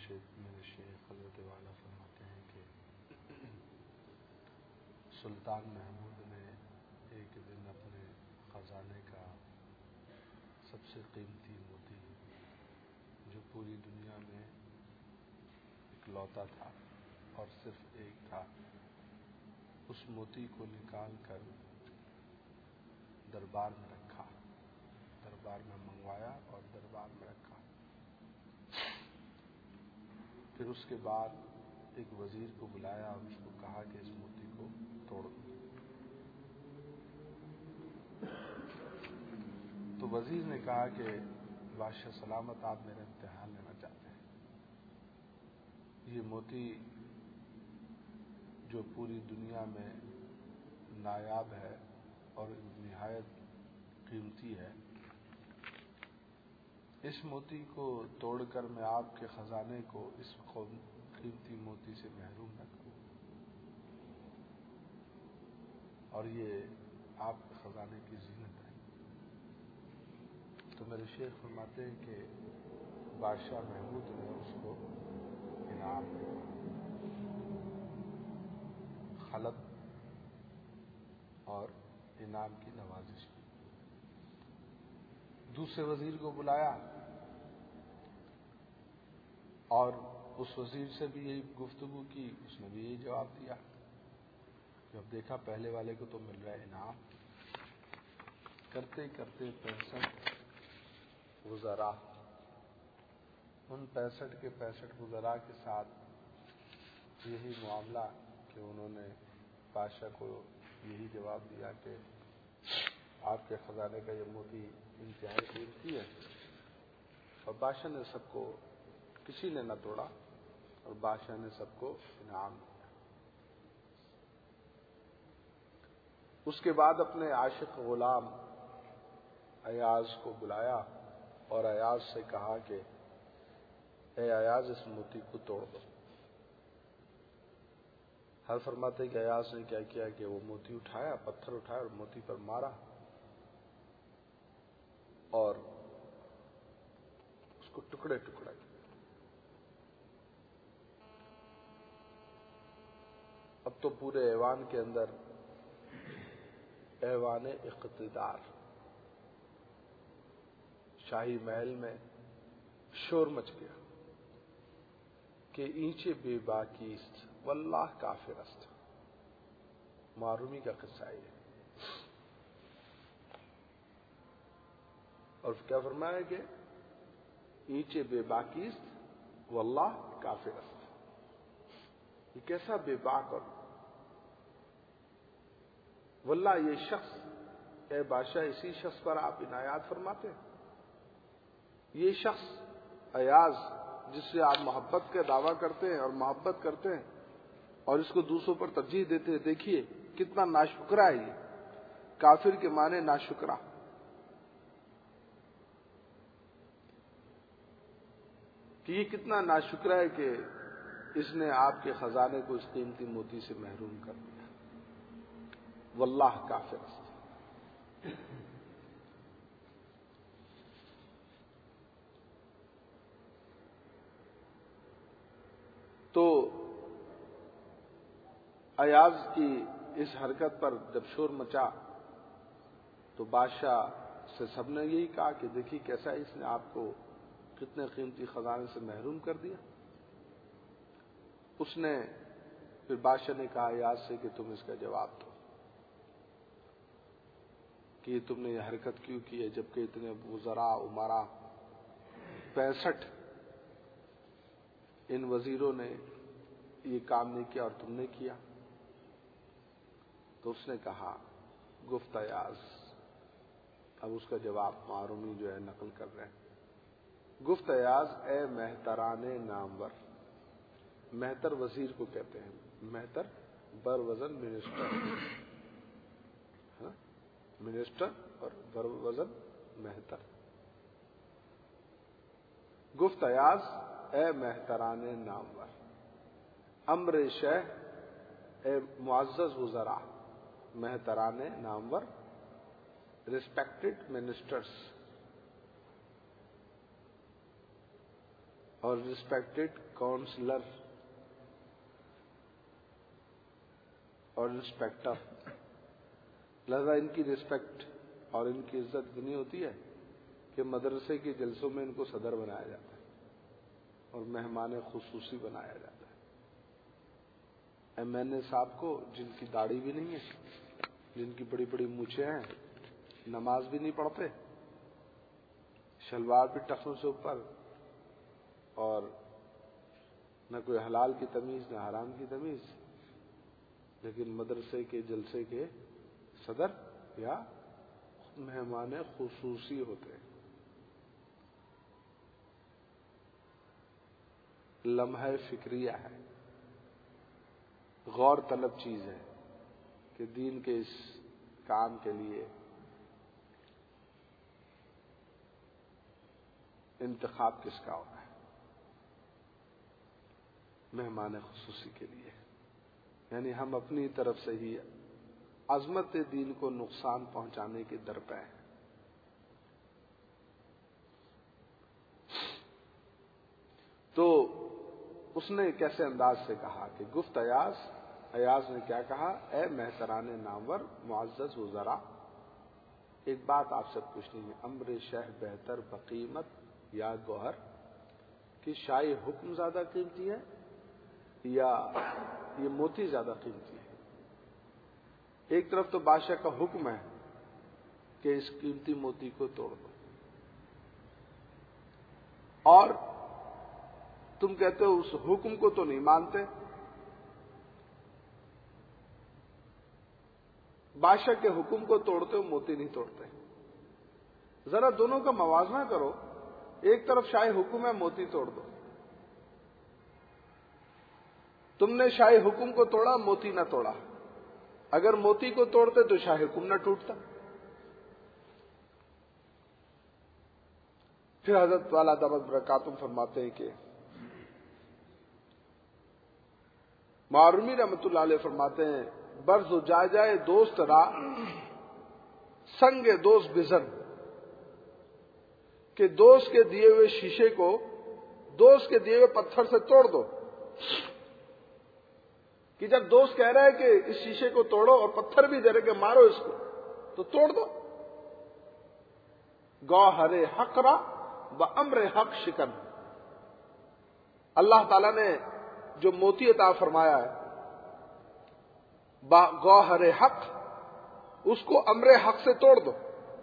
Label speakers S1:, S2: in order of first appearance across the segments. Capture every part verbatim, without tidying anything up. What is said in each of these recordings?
S1: میرے شیخ حضرت والا فرماتے ہیں کہ سلطان محمود نے ایک دن اپنے خزانے کا سب سے قیمتی موتی جو پوری دنیا میں اکلوتا تھا اور صرف ایک تھا، اس موتی کو نکال کر دربار میں رکھا، دربار میں منگوایا اور دربار میں رکھا۔ پھر اس کے بعد ایک وزیر کو بلایا اور اس کو کہا کہ اس موتی کو توڑ دو۔ تو وزیر نے کہا کہ بادشاہ سلامت، آپ میرا امتحان لینا چاہتے ہیں۔ یہ موتی جو پوری دنیا میں نایاب ہے اور نہایت قیمتی ہے، اس موتی کو توڑ کر میں آپ کے خزانے کو اس قیمتی موتی سے محروم نہ کروں، اور یہ آپ کے خزانے کی زینت ہے۔ تو میرے شیخ فرماتے ہیں کہ بادشاہ محمود نے اس کو انعام دیا، خلط اور انعام کی نوازش کی۔ دوسرے وزیر کو بلایا اور اس وزیر سے بھی یہی گفتگو کی، اس نے بھی یہی جواب دیا۔ جب دیکھا پہلے والے کو تو مل رہا ہے انعام، کرتے کرتے پینسٹھ وزراء، ان پینسٹھ کے پینسٹھ وزراء کے ساتھ یہی معاملہ کہ انہوں نے بادشاہ کو یہی جواب دیا کہ آپ کے خزانے کا یہ موتی انتہائی قیمتی ہے، اور بادشاہ نے سب کو، کسی نے نہ توڑا، اور بادشاہ نے سب کو انعام دیا۔ اس کے بعد اپنے عاشق غلام ایاز کو بلایا اور ایاز سے کہا کہ اے ایاز، اس موتی کو توڑ دو۔ ہر فرماتے کہ ایاز نے کیا کیا کہ وہ موتی اٹھایا، پتھر اٹھایا اور موتی پر مارا اور اس کو ٹکڑے ٹکڑے کیا۔ اب تو پورے ایوان کے اندر، ایوان اقتدار، شاہی محل میں شور مچ گیا کہ اینچے بے باکیست واللہ کافر است۔ معرومی کا قصہ ہے، اور کیا فرمایا کہ اینچے بے باکیست واللہ کافر است۔ یہ کیسا بے باک، اور واللہ یہ شخص، اے بادشاہ، اسی شخص پر آپ عنایات فرماتے ہیں۔ یہ شخص ایاز جس سے آپ محبت کا دعویٰ کرتے ہیں اور محبت کرتے ہیں اور اس کو دوسروں پر ترجیح دیتے ہیں، دیکھیے کتنا ناشکرا ہے یہ، کافر کے معنی ناشکرا۔ کہ یہ کتنا ناشکرا ہے کہ اس نے آپ کے خزانے کو اس قیمتی موتی سے محروم کر دیا۔ واللہ کافر است۔ تو ایاز کی اس حرکت پر جب شور مچا تو بادشاہ سے سب نے یہی کہا کہ دیکھیے کیسا اس نے آپ کو کتنے قیمتی خزانے سے محروم کر دیا۔ اس نے پھر بادشاہ نے کہا ایاز سے کہ تم اس کا جواب دو کہ تم نے یہ حرکت کیوں کی ہے، جبکہ اتنے وزراء امراء پینسٹھ ان وزیروں نے یہ کام نہیں کیا اور تم نے کیا۔ تو اس نے کہا، گفت ایاز، اب اس کا جواب معرومی جو ہے نقل کر رہے ہیں، گفت ایاز، اے مہتران نامور، مہتر وزیر کو کہتے ہیں، مہتر بر وزن منسٹر، منسٹر اور بر وزن مہتر۔ گفت ایاز، اے مہتران نامور، امر شہ، اے معزز وزراء، مہتران نامور، ریسپیکٹڈ منسٹرز، اور ریسپیکٹڈ کاؤنسلر اور انسپیکٹر. لہذا ان کی رسپیکٹ اور ان کی عزت اتنی ہوتی ہے کہ مدرسے کے جلسوں میں ان کو صدر بنایا جاتا ہے اور مہمان خصوصی بنایا جاتا ہے. ایم این اے صاحب کو جن کی داڑھی بھی نہیں ہے، جن کی بڑی بڑی مونچھیں ہیں، نماز بھی نہیں پڑھتے، شلوار بھی ٹخنوں سے اوپر، اور نہ کوئی حلال کی تمیز نہ حرام کی تمیز، لیکن مدرسے کے جلسے کے صدر یا مہمان خصوصی ہوتے ہیں. لمحہ فکریہ ہے، غور طلب چیز ہے کہ دین کے اس کام کے لیے انتخاب کس کا ہونا ہے. مہمان خصوصی کے لیے یعنی ہم اپنی طرف سے ہی عظمت دین کو نقصان پہنچانے کے درپے ہیں. تو اس نے کیسے انداز سے کہا کہ گفت ایاز ایاز نے کیا کہا، اے محتران نامور معزز وزراء، ایک بات آپ سے پوچھنی ہے، امر شہ بہتر بقیمت یا گوہر، کہ شاہی حکم زیادہ قیمتی ہے یا یہ موتی زیادہ قیمتی ہے؟ ایک طرف تو بادشاہ کا حکم ہے کہ اس قیمتی موتی کو توڑ دو، اور تم کہتے ہو اس حکم کو تو نہیں مانتے. بادشاہ کے حکم کو توڑتے ہو، موتی نہیں توڑتے. ذرا دونوں کا موازنہ کرو، ایک طرف شاہی حکم ہے، موتی توڑ دو. تم نے شاہی حکم کو توڑا، موتی نہ توڑا. اگر موتی کو توڑتے تو شاہی حکم نہ ٹوٹتا. پھر حضرت والا دامت برکاتہم فرماتے ہیں کہ معرومی رحمت اللہ علیہ فرماتے ہیں، برز و جائے جائے دوست را سنگ دوست بزن، کہ دوست کے دیے ہوئے شیشے کو دوست کے دیے ہوئے پتھر سے توڑ دو. کہ جب دوست کہہ رہا ہے کہ اس شیشے کو توڑو اور پتھر بھی دے رہے کہ مارو اس کو، تو توڑ دو. گوہر حق را و امر حق شکن، اللہ تعالیٰ نے جو موتی عطا فرمایا ہے گوہر حق، اس کو امر حق سے توڑ دو.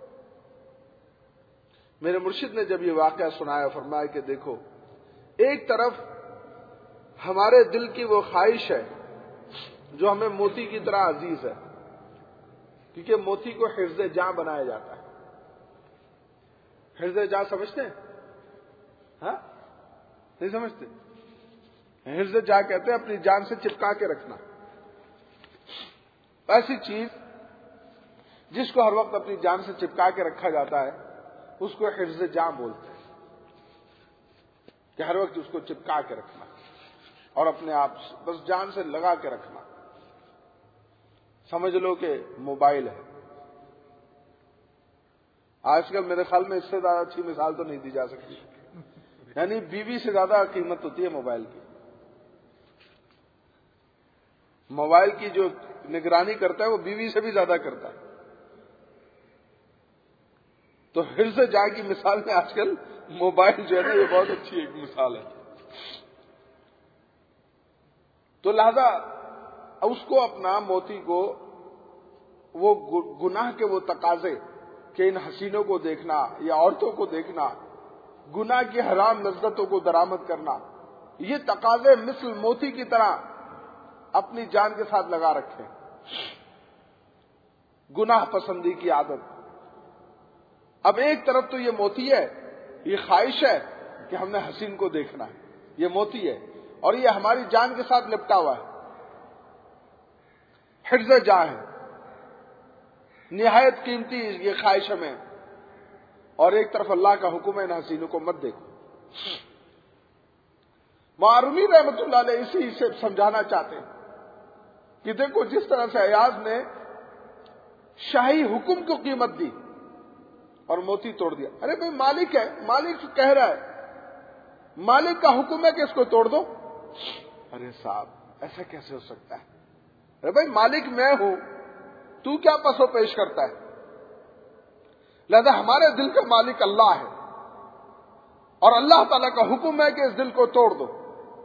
S1: میرے مرشد نے جب یہ واقعہ سنایا فرمایا کہ دیکھو، ایک طرف ہمارے دل کی وہ خواہش ہے جو ہمیں موتی کی طرح عزیز ہے، کیونکہ موتی کو حفظ جاں بنایا جاتا ہے. حفظ جاں سمجھتے ہیں؟ ہاں نہیں سمجھتے؟ حفظ جاں کہتے ہیں اپنی جان سے چپکا کے رکھنا. ایسی چیز جس کو ہر وقت اپنی جان سے چپکا کے رکھا جاتا ہے اس کو حفظ جاں بولتے ہیں، کہ ہر وقت اس کو چپکا کے رکھنا اور اپنے آپ بس جان سے لگا کے رکھنا. سمجھ لو کہ موبائل ہے. آج کل میرے خیال میں اس سے زیادہ اچھی مثال تو نہیں دی جا سکتی. یعنی بیوی سے زیادہ قیمت ہوتی ہے موبائل کی. موبائل کی جو نگرانی کرتا ہے وہ بیوی سے بھی زیادہ کرتا ہے. تو حفظ جاں کی مثال میں آج کل موبائل جو ہے نا یہ بہت اچھی ایک مثال ہے. تو لہذا اس کو اپنا موتی کو وہ گناہ کے وہ تقاضے کہ ان حسینوں کو دیکھنا یا عورتوں کو دیکھنا، گناہ کی حرام لذتوں کو درآمد کرنا، یہ تقاضے مثل موتی کی طرح اپنی جان کے ساتھ لگا رکھے. گناہ پسندی کی عادت. اب ایک طرف تو یہ موتی ہے، یہ خواہش ہے کہ ہم نے حسین کو دیکھنا ہے، یہ موتی ہے، اور یہ ہماری جان کے ساتھ لپٹا ہوا ہے، حفظ جاں ہے، نہایت قیمتی یہ خواہش ہمیں. اور ایک طرف اللہ کا حکم ہے ان حسینوں کو مت دیکھو. معرومی رحمت اللہ علیہ اسی سے سمجھانا چاہتے ہیں کہ دیکھو جس طرح سے ایاز نے شاہی حکم کو قیمت دی اور موتی توڑ دیا. ارے بھائی مالک ہے، مالک کہہ رہا ہے مالک کا حکم ہے کہ اس کو توڑ دو. ارے صاحب ایسا کیسے ہو سکتا ہے؟ ارے بھائی مالک میں ہوں، تو کیا پسو پیش کرتا ہے؟ لہذا ہمارے دل کا مالک اللہ ہے اور اللہ تعالیٰ کا حکم ہے کہ اس دل کو توڑ دو.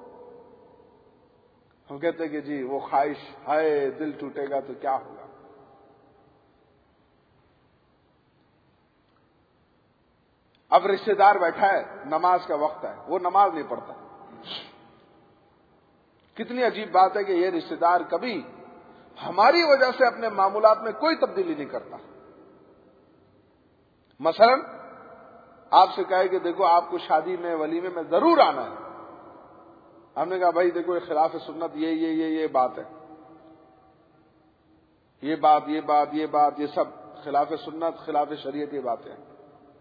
S1: ہم کہتے ہیں کہ جی وہ خواہش ہے، دل ٹوٹے گا تو کیا ہوگا. اب رشتہ دار بیٹھا ہے، نماز کا وقت ہے، وہ نماز نہیں پڑھتا. کتنی عجیب بات ہے کہ یہ رشتہ دار کبھی ہماری وجہ سے اپنے معمولات میں کوئی تبدیلی نہیں کرتا. مثلا آپ سے کہے کہ دیکھو آپ کو شادی میں ولیمے میں ضرور آنا ہے. ہم نے کہا بھائی دیکھو یہ خلاف سنت یہ یہ یہ یہ بات ہے، یہ بات یہ بات یہ بات یہ سب خلاف سنت خلاف شریعت یہ باتیں ہیں،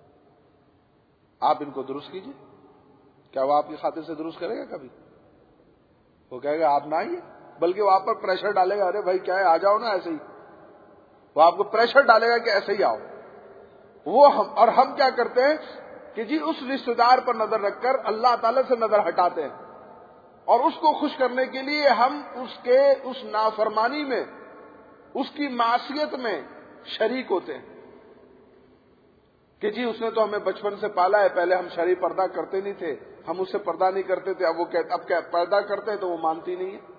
S1: آپ ان کو درست کیجیے. کیا وہ آپ کی خاطر سے درست کرے گا؟ کبھی وہ کہے گا آپ نہ آئیے، بلکہ وہ آپ پر پریشر ڈالے گا، ارے بھائی کیا ہے آ جاؤ نا ایسے ہی. وہ آپ کو پریشر ڈالے گا کہ ایسے ہی آؤ. وہ ہم اور ہم کیا کرتے ہیں کہ جی اس رشتہ دار پر نظر رکھ کر اللہ تعالی سے نظر ہٹاتے ہیں اور اس کو خوش کرنے کے لیے ہم اس کے اس نافرمانی میں، اس کی معصیت میں شریک ہوتے ہیں کہ جی اس نے تو ہمیں بچپن سے پالا ہے، پہلے ہم شرعی پردہ کرتے نہیں تھے، ہم اس سے پردہ نہیں کرتے تھے، اب وہ کہتے اب کیا پردہ کرتے ہیں تو وہ مانتی نہیں ہے.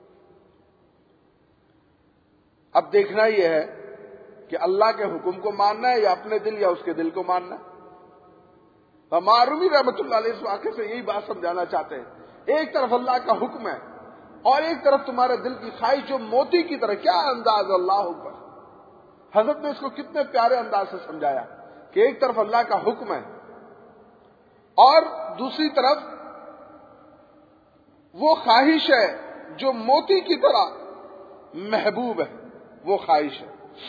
S1: اب دیکھنا یہ ہے کہ اللہ کے حکم کو ماننا ہے یا اپنے دل یا اس کے دل کو ماننا ہے. معرومی رحمۃ اللہ علیہ اس واقعے سے یہی بات سمجھانا چاہتے ہیں. ایک طرف اللہ کا حکم ہے اور ایک طرف تمہارے دل کی خواہش جو موتی کی طرح. کیا انداز اللہ پر! حضرت نے اس کو کتنے پیارے انداز سے سمجھایا کہ ایک طرف اللہ کا حکم ہے اور دوسری طرف وہ خواہش ہے جو موتی کی طرح محبوب ہے، وہ خواہش ہے.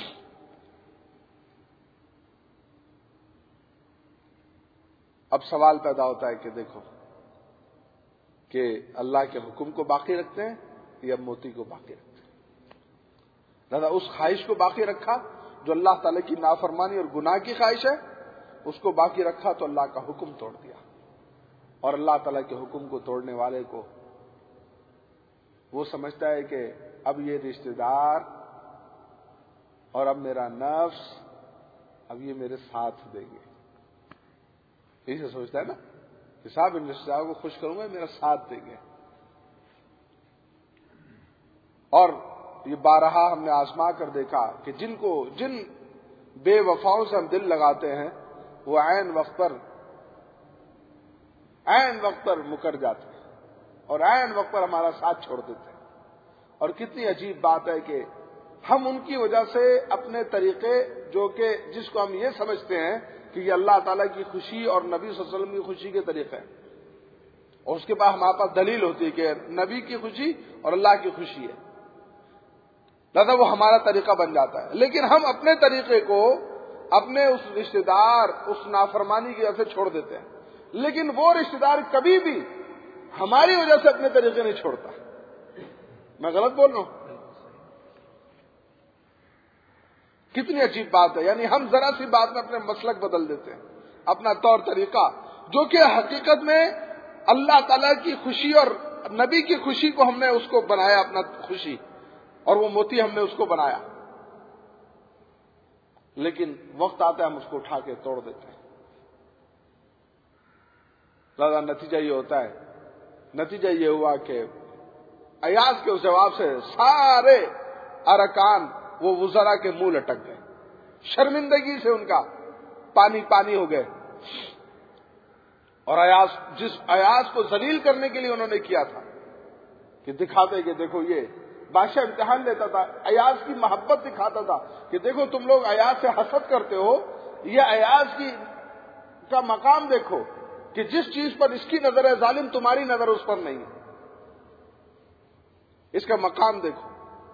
S1: اب سوال پیدا ہوتا ہے کہ دیکھو کہ اللہ کے حکم کو باقی رکھتے ہیں یا موتی کو باقی رکھتے ہیں. لہذا اس خواہش کو باقی رکھا جو اللہ تعالی کی نافرمانی اور گناہ کی خواہش ہے، اس کو باقی رکھا تو اللہ کا حکم توڑ دیا. اور اللہ تعالی کے حکم کو توڑنے والے کو وہ سمجھتا ہے کہ اب یہ رشتہ دار اور اب میرا نفس اب یہ میرے ساتھ دیں گے. یہی سے سوچتا ہے نا کہ صاحب ان رشتہ داروں کو خوش کروں گا، میرا ساتھ دیں گے. اور یہ بارہا ہم نے آزما کر دیکھا کہ جن کو جن بے وفاؤں سے ہم دل لگاتے ہیں وہ عین وقت پر عین وقت پر مکر جاتے ہیں اور عین وقت پر ہمارا ساتھ چھوڑ دیتے ہیں. اور کتنی عجیب بات ہے کہ ہم ان کی وجہ سے اپنے طریقے جو کہ جس کو ہم یہ سمجھتے ہیں کہ یہ اللہ تعالیٰ کی خوشی اور نبی صلی اللہ علیہ وسلم کی خوشی کے طریقے ہیں، اور اس کے بعد ہمارے پاس دلیل ہوتی ہے کہ نبی کی خوشی اور اللہ کی خوشی ہے، لہذا وہ ہمارا طریقہ بن جاتا ہے. لیکن ہم اپنے طریقے کو اپنے اس رشتہ دار اس نافرمانی کی وجہ سے چھوڑ دیتے ہیں، لیکن وہ رشتہ دار کبھی بھی ہماری وجہ سے اپنے طریقے نہیں چھوڑتا. میں غلط بول رہا ہوں؟ کتنی عجیب بات ہے. یعنی ہم ذرا سی بات میں اپنے مسلک بدل دیتے ہیں، اپنا طور طریقہ، جو کہ حقیقت میں اللہ تعالیٰ کی خوشی اور نبی کی خوشی کو ہم نے اس کو بنایا اپنا خوشی، اور وہ موتی ہم نے اس کو بنایا. لیکن وقت آتا ہے ہم اس کو اٹھا کے توڑ دیتے ہیں. لہذا نتیجہ یہ ہوتا ہے نتیجہ یہ ہوا کہ ایاز کے اس جواب سے سارے ارکان وہ وزراء کے منہ لٹک گئے، شرمندگی سے ان کا پانی پانی ہو گئے. اور ایاز جس ایاز کو ذلیل کرنے کے لیے انہوں نے کیا تھا کہ دکھاتے کہ دیکھو یہ بادشاہ امتحان لیتا تھا، ایاز کی محبت دکھاتا تھا کہ دیکھو تم لوگ ایاز سے حسد کرتے ہو، یہ ایاز کی کا مقام دیکھو کہ جس چیز پر اس کی نظر ہے ظالم تمہاری نظر اس پر نہیں ہے، اس کا مقام دیکھو.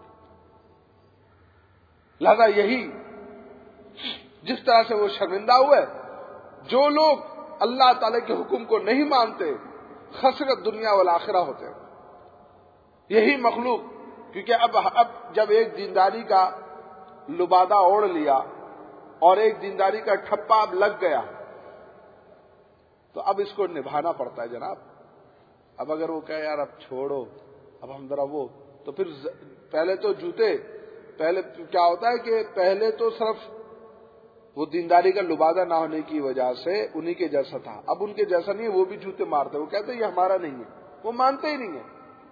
S1: لہذا یہی جس طرح سے وہ شرمندہ ہوئے، جو لوگ اللہ تعالی کے حکم کو نہیں مانتے خسرت دنیا والآخرہ ہوتے ہیں. یہی مخلوق، کیونکہ اب اب جب ایک دینداری کا لبادہ اوڑھ لیا اور ایک دینداری کا ٹھپا اب لگ گیا تو اب اس کو نبھانا پڑتا ہے جناب. اب اگر وہ کہے یار اب چھوڑو اب ہم ذرا وہ، تو پھر پہلے تو جوتے، پہلے کیا ہوتا ہے کہ پہلے تو صرف وہ دینداری کا لبادہ نہ ہونے کی وجہ سے انہی کے جیسا تھا، اب ان کے جیسا نہیں ہے، وہ بھی جوتے مارتے، وہ کہتے ہیں یہ ہمارا نہیں ہے، وہ مانتے ہی نہیں ہے.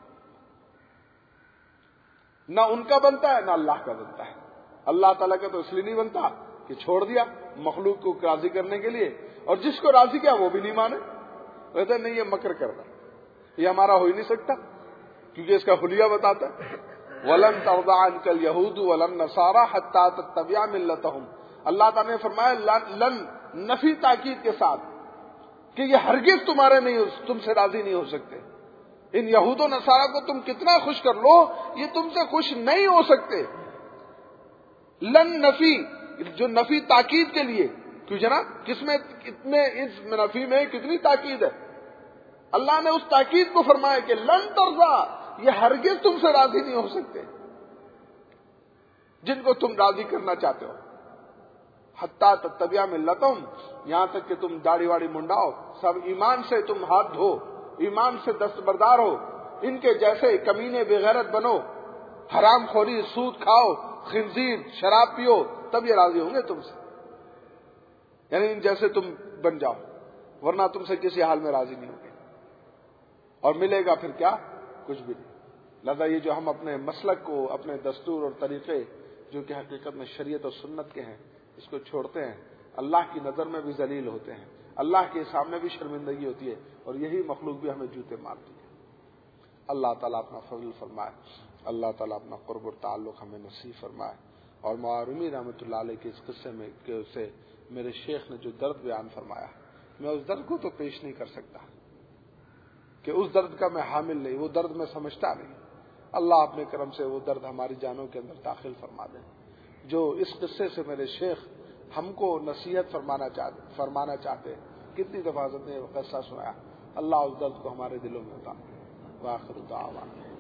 S1: نہ ان کا بنتا ہے نہ اللہ کا بنتا ہے. اللہ تعالیٰ کا تو اس لیے نہیں بنتا کہ چھوڑ دیا مخلوق کو راضی کرنے کے لیے، اور جس کو راضی کیا وہ بھی نہیں مانے، کہتے نہیں یہ مکر کر رہا، یہ ہمارا ہو ہی نہیں سکتا، کیونکہ اس کا حلیہ بتاتا ہے وَلَن تَرْضَىٰ عَنْكَ الْيَهُودُ وَلَا النَّصَارَىٰ حَتَّىٰ تَتَّبِعَ مِلَّتَهُمْ. اللہ تعالیٰ نے فرمایا لن نفی تاکید کے ساتھ کہ یہ ہرگز تمہارے نہیں، تم سے راضی نہیں ہو سکتے. ان یہود و نصارہ کو تم کتنا خوش کر لو یہ تم سے خوش نہیں ہو سکتے. لن نفی، جو نفی تاکید کے لیے، کیوں جناب کس میں کتنے اس نفی میں کتنی تاکید ہے. اللہ نے اس تاکید کو فرمایا کہ لن ترضا، یہ ہرگز تم سے راضی نہیں ہو سکتے جن کو تم راضی کرنا چاہتے ہو. حتیٰ تتبع ملتہم، یہاں تک کہ تم داڑھی واڑی منڈاؤ، سب ایمان سے تم ہاتھ دھو، ایمان سے دستبردار ہو، ان کے جیسے کمینے بغیرت بنو، حرام خوری سود کھاؤ، خنزیر شراب پیو، تب یہ راضی ہوں گے تم سے. یعنی ان جیسے تم بن جاؤ، ورنہ تم سے کسی حال میں راضی نہیں ہوں گے. اور ملے گا پھر کیا؟ کچھ بھی نہیں. لہذا یہ جو ہم اپنے مسلک کو، اپنے دستور اور طریقے جو کہ حقیقت میں شریعت اور سنت کے ہیں، اس کو چھوڑتے ہیں، اللہ کی نظر میں بھی ذلیل ہوتے ہیں، اللہ کے سامنے بھی شرمندگی ہوتی ہے، اور یہی مخلوق بھی ہمیں جوتے مارتی ہے. اللہ تعالیٰ اپنا فضل فرمائے، اللہ تعالیٰ اپنا قرب اور تعلق ہمیں نصیب فرمائے. اور معارمی رحمۃ اللہ علیہ کے اس قصے میں کہ اسے میرے شیخ نے جو درد بیان فرمایا، میں اس درد کو تو پیش نہیں کر سکتا کہ اس درد کا میں حامل نہیں، وہ درد میں سمجھتا نہیں. اللہ اپنے کرم سے وہ درد ہماری جانوں کے اندر داخل فرما دے. جو اس قصے سے میرے شیخ ہم کو نصیحت فرمانا چاہتے فرمانا چاہتے کتنی دفعہ نے وہ قصہ سنایا، اللہ اس درد کو ہمارے دلوں میں اتار. وآخر دعوانا